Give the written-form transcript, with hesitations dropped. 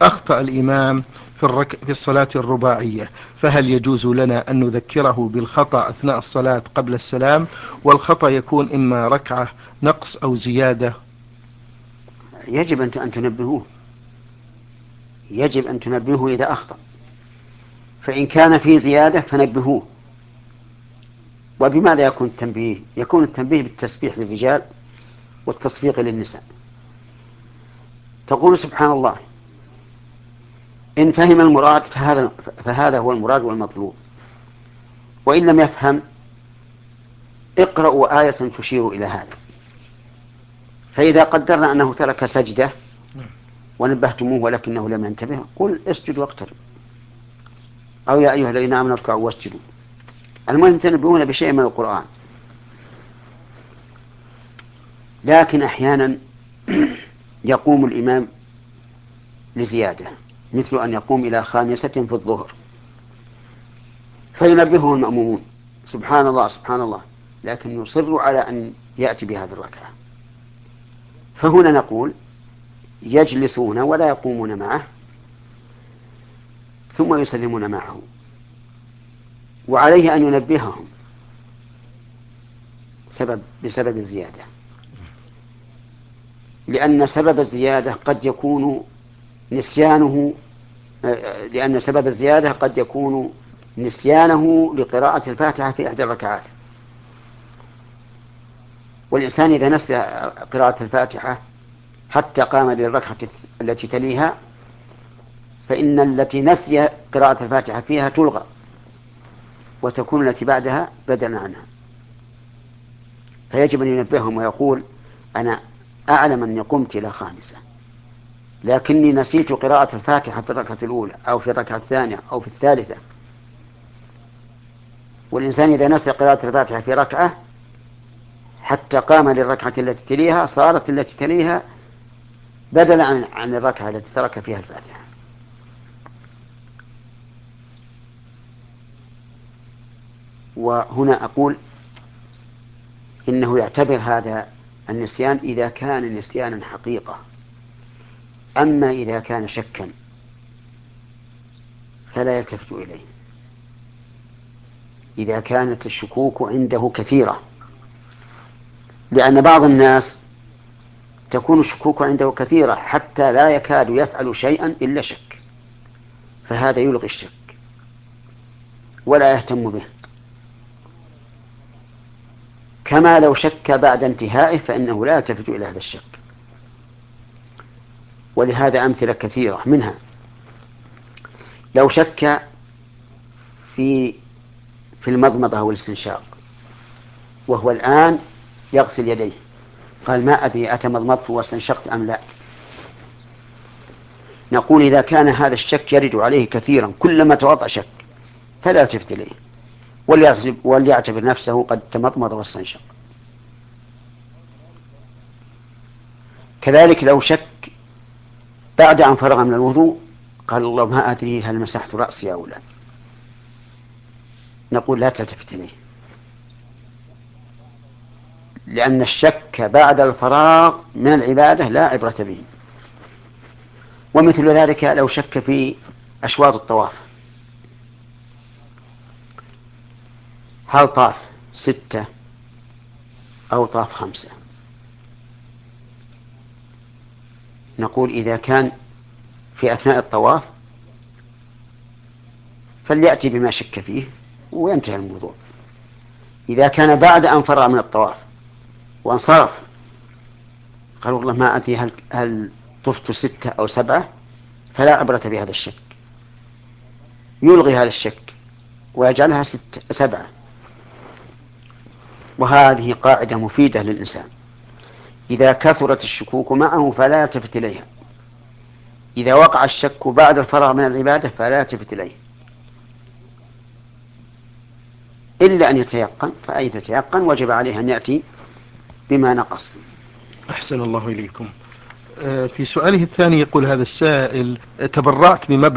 أخطأ الإمام في الصلاة الرباعية، فهل يجوز لنا أن نذكره بالخطأ أثناء الصلاة قبل السلام؟ والخطأ يكون إما ركعة نقص أو زيادة. يجب أن تنبهوه، يجب أن تنبهوه إذا أخطأ، فإن كان في زيادة فنبهوه. وبماذا يكون التنبيه؟ يكون التنبيه بالتسبيح للرجال والتصفيق للنساء. تقول سبحان الله، إن فهم المراد فهذا هو المراد والمطلوب، وإن لم يفهم اقرأوا آية تشير إلى هذا. فإذا قدرنا أنه ترك سجدة ونبهتموه ولكنه لم ينتبه، قل اسجد واقترب، أو يا أيها الذين آمنوا اركعوا واسجدوا. المهم تنبهون بشيء من القرآن. لكن أحيانا يقوم الإمام لزيادة، مثل أن يقوم إلى 5 في الظهر، فينبهه المأمومون سبحان الله سبحان الله، لكن يصر على أن يأتي بهذه الركعة. فهنا نقول يجلسون ولا يقومون معه ثم يسلمون معه، وعليه أن ينبههم بسبب الزيادة، لأن سبب الزيادة قد يكون نسيانه، لأن سبب الزيادة قد يكون نسيانه لقراءة الفاتحة في إحدى الركعات. والإنسان إذا نسي قراءة الفاتحة حتى قام للركعة التي تليها، فإن التي نسي قراءة الفاتحة فيها تلغى، وتكون التي بعدها بدلا عنها. فيجب أن ينبههم ويقول أنا أعلم أني قمت إلى 5، لكني نسيت قراءة الفاتحة في الركعة الأولى أو في الركعة الثانية أو في الثالثة. والإنسان إذا نسي قراءة الفاتحة في ركعة حتى قام للركعة التي تليها، صارت التي تليها بدلا عن الركعة التي ترك فيها الفاتحة. وهنا أقول إنه يعتبر هذا النسيان إذا كان نسيانا حقيقة، أما إذا كان شكا فلا يلتفت إليه. إذا كانت الشكوك عنده كثيرة، لأن بعض الناس تكون الشكوك عنده كثيرة حتى لا يكاد يفعل شيئا إلا شك، فهذا يلغي الشك ولا يهتم به، كما لو شك بعد انتهائه فإنه لا يلتفت إلى هذا الشك. ولهذا أمثلة كثيرة، منها لو شك في المضمضة والاستنشاق وهو الآن يغسل يديه، قال ما أدري أتمضمضت واستنشقت أم لا، نقول إذا كان هذا الشك يرد عليه كثيرا كلما توضأ شك فلا يلتفت إليه، وليعتبر نفسه قد تمضمض واستنشق. كذلك لو شك بعد أن فرغ من الوضوء قال الله ما أدري هل مسحت رأسي أو لا، نقول لا تلتفت إليه، لأن الشك بعد الفراغ من العبادة لا عبرة به. ومثل ذلك لو شك في أشواط الطواف، هل طاف 6 أو طاف 5، نقول إذا كان في أثناء الطواف فليأتي بما شك فيه وينتهي الموضوع. إذا كان بعد أن فرغ من الطواف وانصرف قال والله ما أدري هل طفت 6 أو 7، فلا عبرة بهذا الشك، يلغي هذا الشك ويجعلها 7. وهذه قاعدة مفيدة للإنسان، إذا كثرت الشكوك معه فلا يلتفت إليها، إذا وقع الشك بعد الفراغ من العبادة فلا يلتفت إليه إلا أن يتيقن، فإذا تيقن وجب عليه أن يأتي بما نقص. أحسن الله إليكم. في سؤاله الثاني يقول هذا السائل: تبرعت بمبلغ